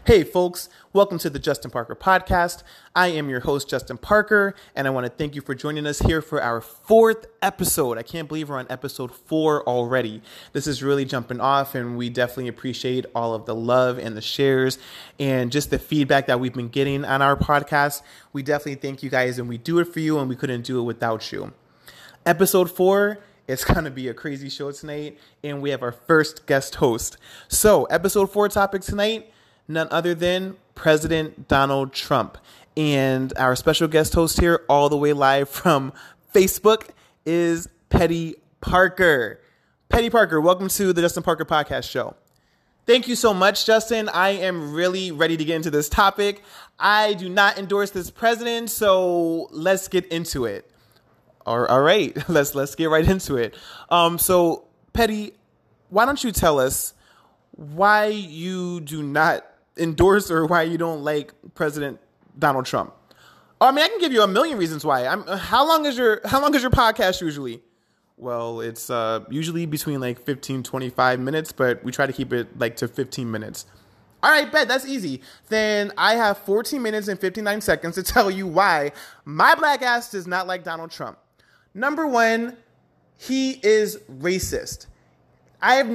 Hey folks, welcome to the Justin Parker Podcast. I am your host, Justin Parker, and I want to thank you for joining us here for our 4th episode. I can't believe we're on episode 4 already. This is really jumping off, and we definitely appreciate all of the love and the shares and just the feedback that we've been getting on our podcast. We definitely thank you guys, and we do it for you, and we couldn't do it without you. Episode 4, it's going to be a crazy show tonight, and we have our first guest host. So, episode 4 topic tonight, none other than President Donald Trump. And our special guest host here, all the way live from Facebook, is Petty Parker. Petty Parker, welcome to the Justin Parker Podcast Show. Thank you so much, Justin. I am really ready to get into this topic. I do not endorse this president, so let's get into it. All right, let's get right into it. So, Petty, why don't you tell us why you do not endorse or why you don't like President Donald Trump? I mean, I can give you a million reasons why. How long is your podcast usually? Well, it's usually between like 15, 25 minutes, but we try to keep it like to 15 minutes. All right, bet, that's easy. Then I have 14 minutes and 59 seconds to tell you why my black ass does not like Donald Trump. Number one, he is racist. I've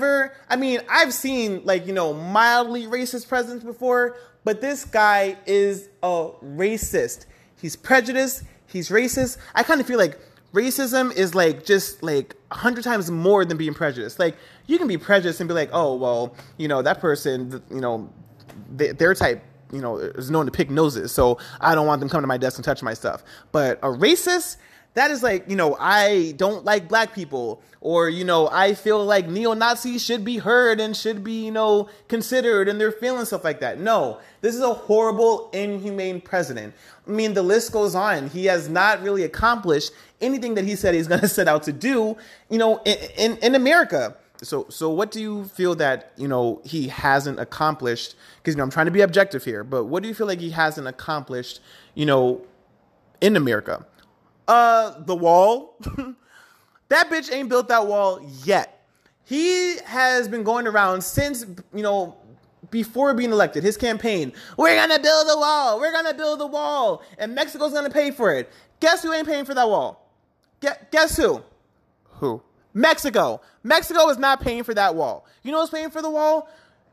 seen mildly racist presidents before, but this guy is a racist. He's prejudiced. He's racist. I kind of feel like racism is just 100 times more than being prejudiced. Like, you can be prejudiced and be like, oh, well, that person, their type, is known to pick noses, so I don't want them coming to my desk and touching my stuff. But a racist, that is I don't like black people, or, I feel like neo-Nazis should be heard and should be, considered, and they're feeling stuff like that. No, this is a horrible, inhumane president. I mean, the list goes on. He has not really accomplished anything that he said he's going to set out to do, in America. So what do you feel that, he hasn't accomplished? Because, I'm trying to be objective here, but what do you feel like he hasn't accomplished, in America? The wall. That bitch ain't built that wall yet. He has been going around since, before being elected, his campaign. We're going to build a wall. We're going to build a wall. And Mexico's going to pay for it. Guess who ain't paying for that wall? Guess who? Who? Mexico. Mexico is not paying for that wall. You know who's paying for the wall?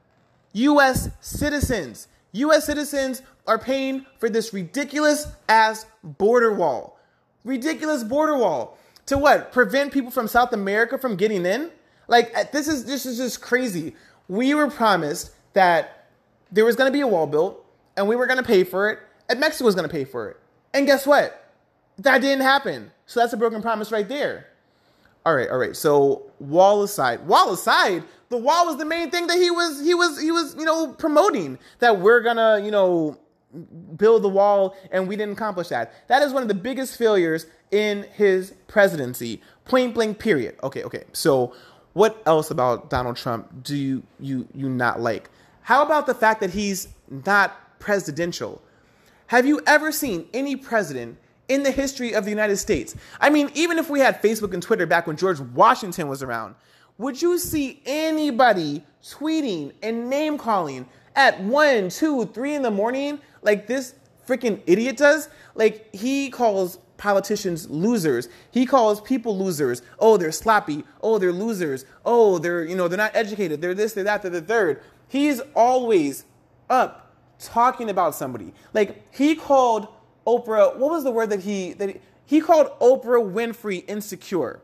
U.S. citizens. U.S. citizens are paying for this ridiculous ass border wall. Ridiculous border wall. To what? Prevent people from South America from getting in? This is just crazy. We were promised that there was going to be a wall built, and we were going to pay for it, and Mexico was going to pay for it. And guess what? That didn't happen. So that's a broken promise right there. All right. So wall aside, the wall was the main thing that he was promoting, that we're going to, build the wall, and we didn't accomplish that. That is one of the biggest failures in his presidency. Point blank, period. Okay. So what else about Donald Trump do you not like? How about the fact that he's not presidential? Have you ever seen any president in the history of the United States? I mean, even if we had Facebook and Twitter back when George Washington was around, would you see anybody tweeting and name calling at 1, 2, 3 in the morning like this freaking idiot does? He calls politicians losers. He calls people losers. Oh, they're sloppy. Oh, they're losers. Oh, they're not educated. They're this, they're that, they're the third. He's always up talking about somebody. He called Oprah, what was the word that he called Oprah Winfrey insecure.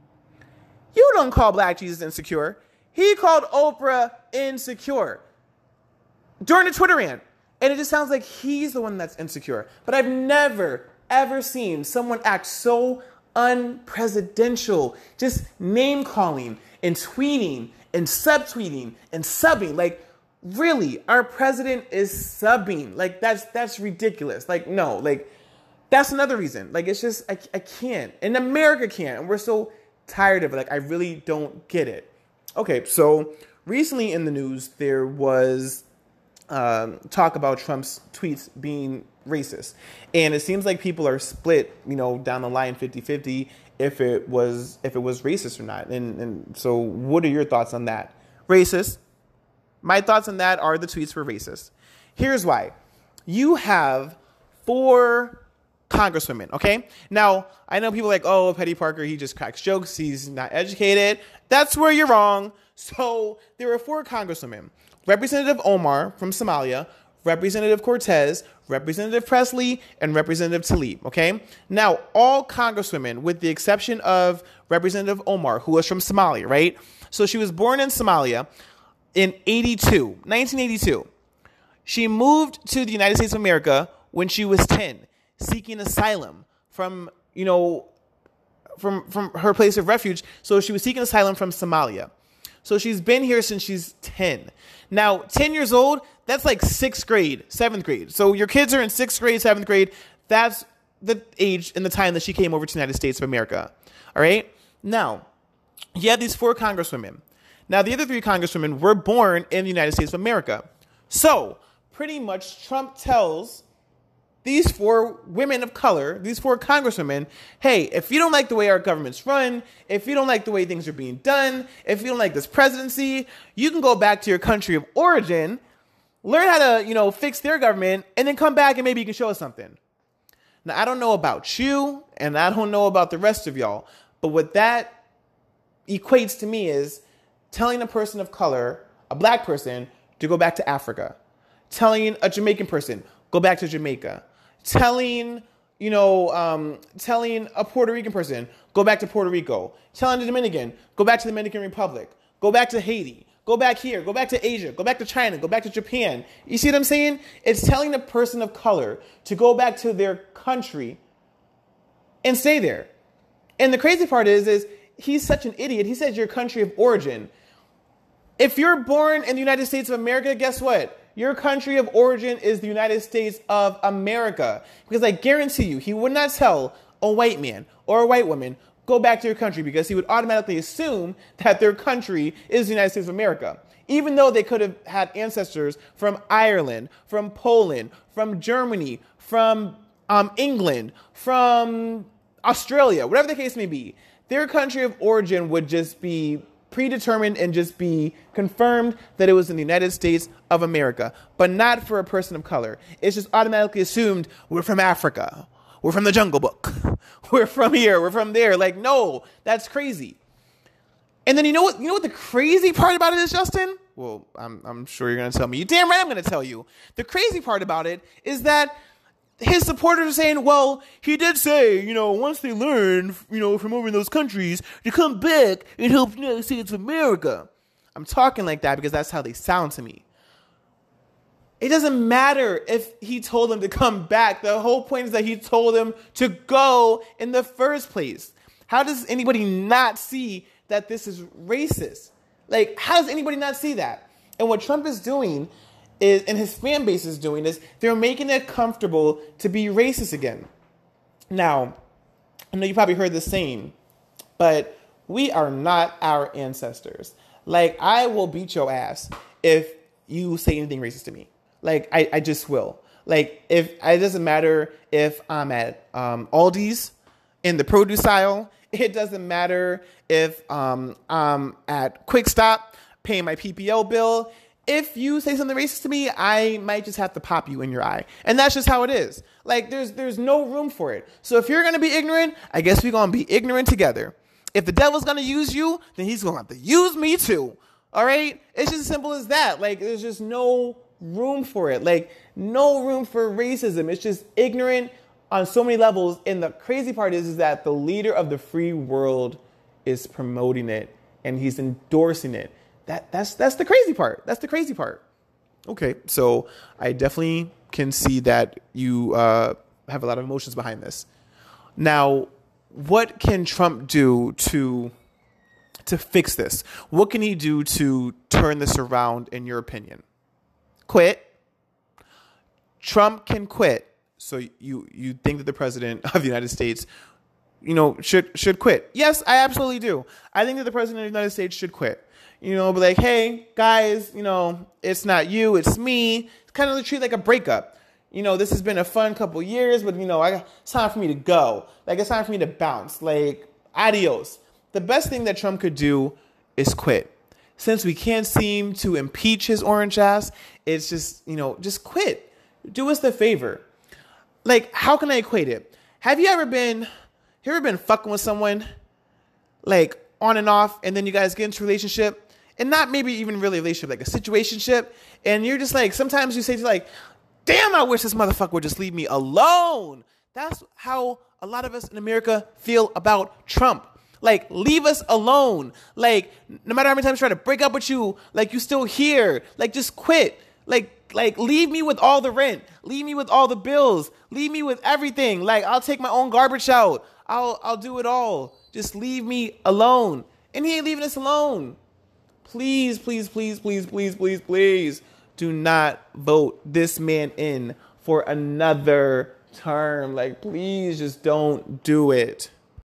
You don't call Black Jesus insecure. He called Oprah insecure during the Twitter rant. And it just sounds like he's the one that's insecure. But I've never, ever seen someone act so unpresidential, just name calling and tweeting and subtweeting and subbing. Really, our president is subbing. That's ridiculous. That's another reason. It's just, I can't. And America can't. And we're so tired of it. I really don't get it. Okay, so recently in the news, there was talk about Trump's tweets being racist. And it seems like people are split, down the line 50-50 if it was racist or not. And so what are your thoughts on that? Racist? My thoughts on that are the tweets were racist. Here's why. You have 4 congresswomen, okay? Now, I know people are like, oh, Petty Parker, he just cracks jokes. He's not educated. That's where you're wrong. So there were 4 congresswomen. Representative Omar from Somalia, Representative Cortez, Representative Presley, and Representative Tlaib, okay? Now, all congresswomen, with the exception of Representative Omar, who was from Somalia, right? So she was born in Somalia in 1982. She moved to the United States of America when she was 10, seeking asylum from her place of refuge. So she was seeking asylum from Somalia. So she's been here since she's 10. Now, 10 years old, that's like 6th grade, 7th grade. So your kids are in 6th grade, 7th grade. That's the age and the time that she came over to the United States of America. All right? Now, you have these 4 congresswomen. Now, the other 3 congresswomen were born in the United States of America. So, pretty much Trump tells these 4 women of color, these 4 congresswomen, hey, if you don't like the way our government's run, if you don't like the way things are being done, if you don't like this presidency, you can go back to your country of origin, learn how to, fix their government, and then come back and maybe you can show us something. Now, I don't know about you, and I don't know about the rest of y'all, but what that equates to me is telling a person of color, a black person, to go back to Africa. Telling a Jamaican person, go back to Jamaica. Telling a Puerto Rican person, go back to Puerto Rico. Telling a Dominican, go back to the Dominican Republic. Go back to Haiti. Go back here. Go back to Asia. Go back to China. Go back to Japan. You see what I'm saying? It's telling a person of color to go back to their country and stay there. And the crazy part is he's such an idiot. He says your country of origin. If you're born in the United States of America, guess what? Your country of origin is the United States of America. Because I guarantee you, he would not tell a white man or a white woman, go back to your country, because he would automatically assume that their country is the United States of America. Even though they could have had ancestors from Ireland, from Poland, from Germany, from England, from Australia, whatever the case may be, their country of origin would just be predetermined and just be confirmed that it was in the United States of America, but not for a person of color. It's just automatically assumed we're from Africa. We're from the Jungle Book. We're from here. We're from there. Like, no, that's crazy. And then you know what the crazy part about it is, Justin? Well, I'm sure you're going to tell me. You damn right I'm going to tell you. The crazy part about it is that his supporters are saying, well, he did say, once they learn, from over in those countries, to come back and help the United States of America. I'm talking like that because that's how they sound to me. It doesn't matter if he told them to come back. The whole point is that he told them to go in the first place. How does anybody not see that this is racist? Like, how does anybody not see that? And what Trump is doing is, and his fan base is doing, is they're making it comfortable to be racist again. Now, I know you probably heard the saying, but we are not our ancestors. Like, I will beat your ass if you say anything racist to me. Like, I just will. Like, it doesn't matter if I'm at Aldi's in the produce aisle. It doesn't matter if I'm at Quick Stop paying my PPO bill. If you say something racist to me, I might just have to pop you in your eye. And that's just how it is. Like, there's no room for it. So if you're going to be ignorant, I guess we're going to be ignorant together. If the devil's going to use you, then he's going to have to use me too. All right? It's just as simple as that. Like, there's just no room for it. Like, no room for racism. It's just ignorant on so many levels. And the crazy part is that the leader of the free world is promoting it and he's endorsing it. That's the crazy part. That's the crazy part. Okay, so I definitely can see that you have a lot of emotions behind this. Now, what can Trump do to fix this? What can he do to turn this around, in your opinion? Quit. Trump can quit. So you think that the president of the United States, should quit? Yes, I absolutely do. I think that the president of the United States should quit. Be like, hey, guys, it's not you, it's me. It's kind of treat like a breakup. This has been a fun couple years, but, it's time for me to go. Like, it's time for me to bounce. Like, adios. The best thing that Trump could do is quit. since we can't seem to impeach his orange ass, it's just, just quit. Do us the favor. Like, how can I equate it? Have you ever been fucking with someone, like, on and off, and then you guys get into a relationship, and not maybe even really a relationship, like a situationship, and you're just like, sometimes you say to like, damn, I wish this motherfucker would just leave me alone. That's how a lot of us in America feel about Trump. Like, leave us alone. Like, no matter how many times I try to break up with you, like, you still here. Like, just quit. Like, leave me with all the rent. Leave me with all the bills. Leave me with everything. Like, I'll take my own garbage out. I'll do it all. Just leave me alone. And he ain't leaving us alone. Please, please, please, please, please, please, please do not vote this man in for another term. Like, please just don't do it.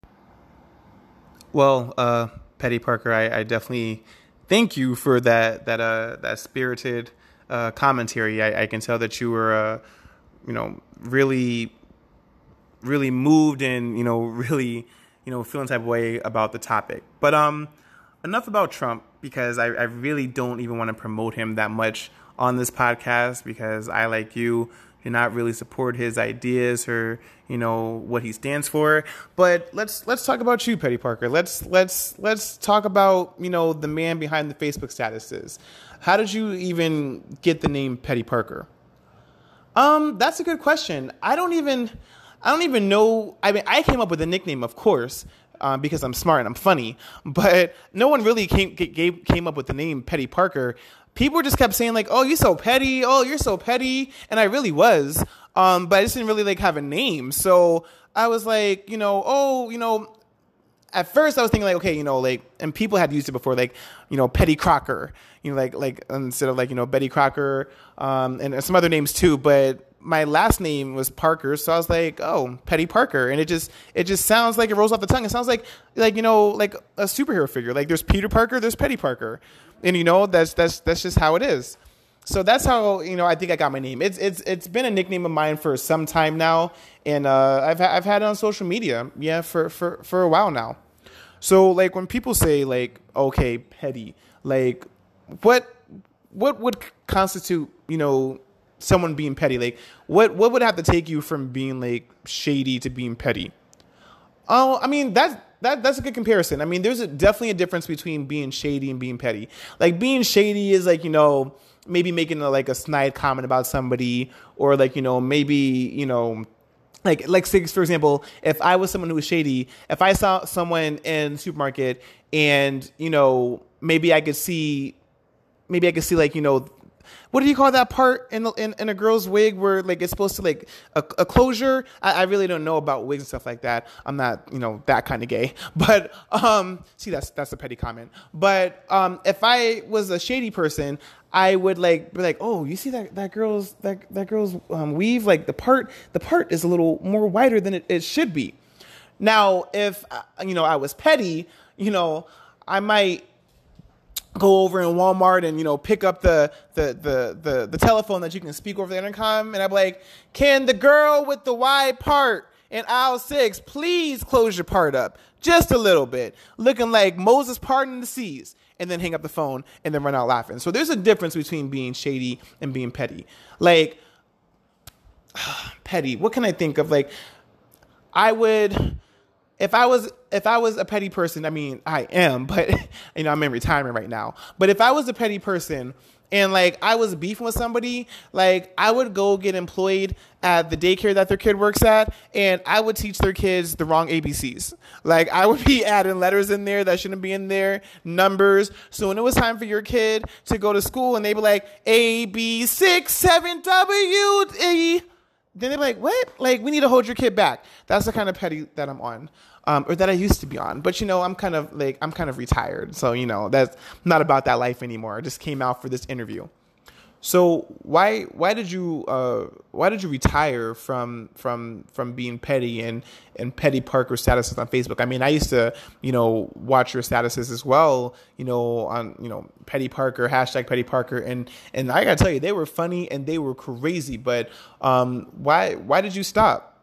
Well, Petty Parker, I definitely thank you for that spirited commentary. I can tell that you were, really, really moved and, really, feeling type of way about the topic. But enough about Trump, because I really don't even want to promote him that much on this podcast, because I, like you, do not really support his ideas or, what he stands for. But let's talk about you, Petty Parker. Let's talk about, the man behind the Facebook statuses. How did you even get the name Petty Parker? That's a good question. I don't even know. I mean, I came up with the nickname, of course, because I'm smart and I'm funny, but no one really came up with the name Petty Parker. People just kept saying like, "Oh, you're so petty. Oh, you're so petty," and I really was. But I just didn't really like have a name, so I was like, at first I was thinking like, okay, and people had used it before, like, Petty Crocker, like instead of like, Betty Crocker, and some other names too. But my last name was Parker, so I was like, oh, Petty Parker, and it just sounds like it rolls off the tongue. It sounds like like a superhero figure. Like there's Peter Parker, there's Petty Parker, and that's just how it is. So that's how I think I got my name. It's been a nickname of mine for some time now, and I've had it on social media, for a while now. So like when people say like, okay, petty, like what would constitute someone being petty? Like what would have to take you from being like shady to being petty? Oh, I mean that's a good comparison. I mean, there's definitely a difference between being shady and being petty. Like being shady is like maybe making a snide comment about somebody, or like maybe like say, for example, if I was someone who was shady, if I saw someone in the supermarket and maybe I could see like what do you call that part in a girl's wig where like it's supposed to like a closure? I really don't know about wigs and stuff like that. I'm not that kind of gay, but see that's a petty comment. But if I was a shady person, I would be like, oh, you see that girl's weave? Like the part is a little more wider than it should be. Now, if I was petty, I might go over in Walmart and pick up the telephone that you can speak over the intercom, and I'm like, can the girl with the wide part in aisle 6 please close your part up just a little bit, looking like Moses parting the seas, and then hang up the phone and then run out laughing. So there's a difference between being shady and being petty. Like petty, what can I think of? Like I would, if I was a petty person, I mean, I am, but I'm in retirement right now. But if I was a petty person and like I was beefing with somebody, like I would go get employed at the daycare that their kid works at, and I would teach their kids the wrong ABCs. Like I would be adding letters in there that shouldn't be in there, numbers. So when it was time for your kid to go to school and they'd be like A-B-6-7-W-E, then they'd be like, what? Like, we need to hold your kid back. That's the kind of petty that I'm on, or that I used to be on. But, I'm kind of retired. So, that's not about that life anymore. I just came out for this interview. So why did you retire from being petty and Petty Parker statuses on Facebook? I mean, I used to, watch your statuses as well, on, Petty Parker, hashtag Petty Parker. And I gotta tell you, they were funny and they were crazy. But why did you stop?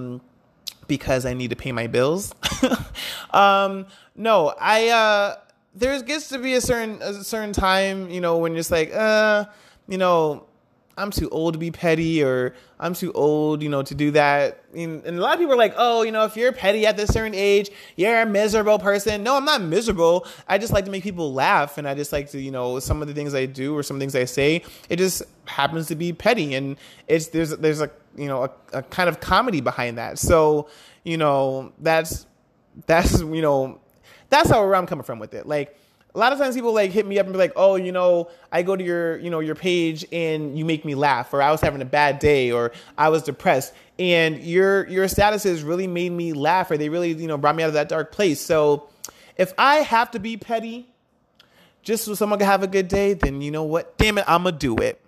Because I need to pay my bills. No, there gets to be a certain time, you know, when you're just like, you know, I'm too old to be petty, or I'm too old, you know, to do that. And a lot of people are like, oh, you know, if you're petty at this certain age, you're a miserable person. No, I'm not miserable. I just like to make people laugh. And I just like to, you know, some of the things I do or some things I say, it just happens to be petty. And there's a, you know, a kind of comedy behind that. So, you know, that's, you know, that's where I'm coming from with it. Like, a lot of times people like hit me up and be like, oh, you know, I go to your, you know, your page and you make me laugh, or I was having a bad day, or I was depressed, and your statuses really made me laugh, or they really, you know, brought me out of that dark place. So if I have to be petty just so someone can have a good day, then you know what? Damn it, I'm gonna do it.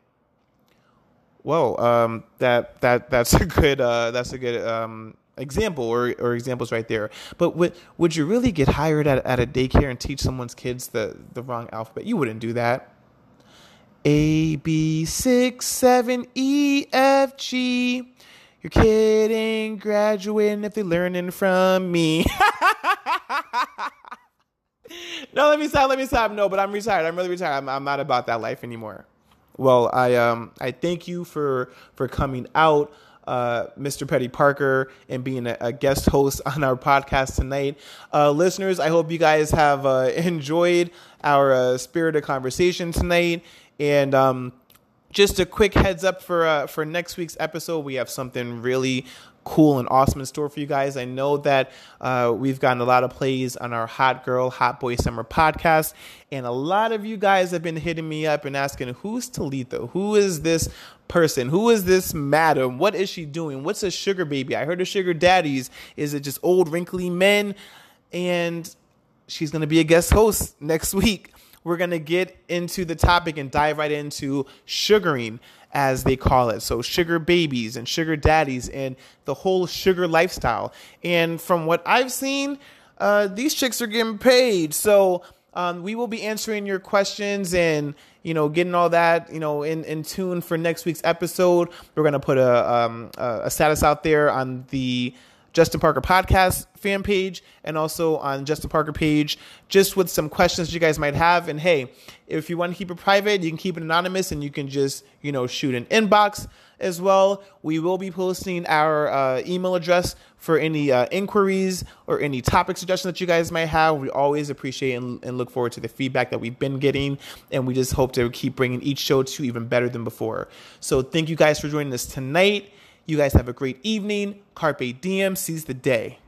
Whoa, that's a good example or examples right there. But would you really get hired at a daycare and teach someone's kids the wrong alphabet? You wouldn't do that. A, B, 6, 7, E, F, G. You're kidding, graduating if they're learning from me. No, let me stop. No, but I'm retired. I'm really retired. I'm not about that life anymore. Well, I thank you for coming out, Mr. Petty Parker, and being a guest host on our podcast tonight. Listeners, I hope you guys have enjoyed our spirited conversation tonight. And just a quick heads up for next week's episode, we have something really cool and awesome in store for you guys. I know that we've gotten a lot of plays on our Hot Girl, Hot Boy Summer podcast, and a lot of you guys have been hitting me up and asking, who's Talitha? Who is this person? Who is this madam? What is she doing? What's a sugar baby? I heard of sugar daddies. Is it just old wrinkly men? And she's going to be a guest host next week. We're going to get into the topic and dive right into sugaring, as they call it. So sugar babies and sugar daddies and the whole sugar lifestyle. And from what I've seen, these chicks are getting paid. So we will be answering your questions and, you know, getting all that, you know, in tune for next week's episode. We're going to put a status out there on the Justin Parker podcast fan page and also on Justin Parker page, just with some questions you guys might have. And hey, if you want to keep it private, you can keep it anonymous, and you can just, you know, shoot an inbox as well. We will be posting our email address for any inquiries or any topic suggestions that you guys might have. We always appreciate and look forward to the feedback that we've been getting, and we just hope to keep bringing each show to you even better than before. So thank you guys for joining us tonight. You guys have a great evening. Carpe diem. Seize the day.